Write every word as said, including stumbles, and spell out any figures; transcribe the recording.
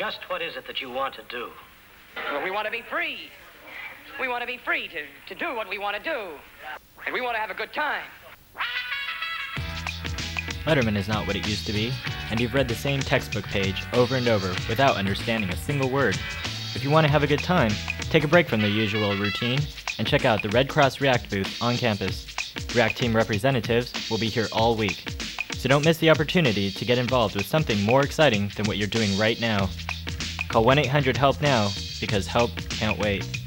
Just what is it that you want to do? Well, we want to be free. We want to be free to, to do what we want to do. And we want to have a good time. Letterman is not what it used to be, and you've read the same textbook page over and over without understanding a single word. If you want to have a good time, take a break from the usual routine and check out the Red Cross React booth on campus. React team representatives will be here all week, so don't miss the opportunity to get involved with something more exciting than what you're doing right now. Call one eight hundred HELP now, because help can't wait.